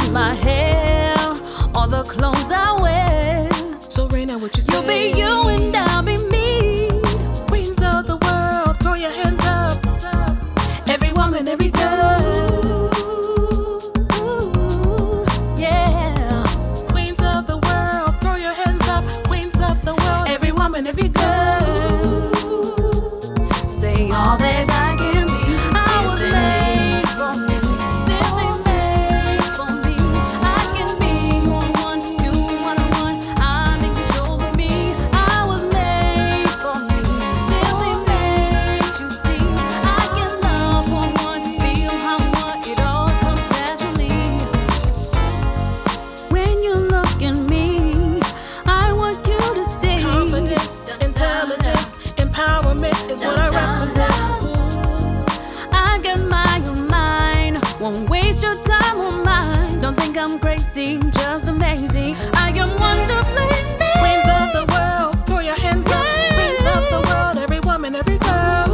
my hair or the clothes I wear. So Raina, what you say? You be you and I'll be me. Queens of the world, throw your hands up. Every woman, every girl. Yeah. Queens of the world, throw your hands up. Queens of the world, every woman, every girl. Say all that I can be. I was made for me, simply made for me. I can be one, do what I want. I'm in control of me. I was made for me, simply made you see. I can love one, feel how what it all comes naturally. When you look at me, I want you to see Confidence, intelligence, empowerment is what I represent. I got my own mind, won't waste your time on mine. Don't think I'm crazy, just amazing. I am wonderfully made. Queens of the world, throw your hands up. Queens of the world, every woman, every girl.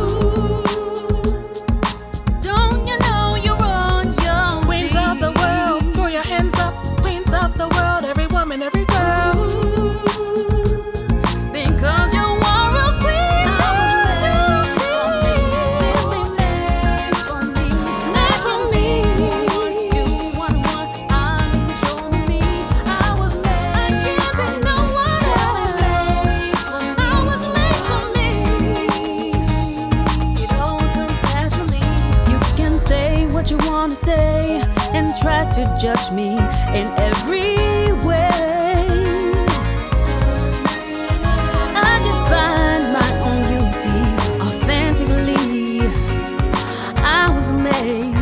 Don't you know you're royalty? Queens of the world, throw your hands up. Queens of the world, every woman, every girl. Because you are a queen. I was made simply made for me. Made for me. You what I want, I'm in control of me. I was made. I can't be no one else. I was made for me. It all comes naturally. You can say what you wanna say and try to judge me in every way. I define my own beauty authentically. I was made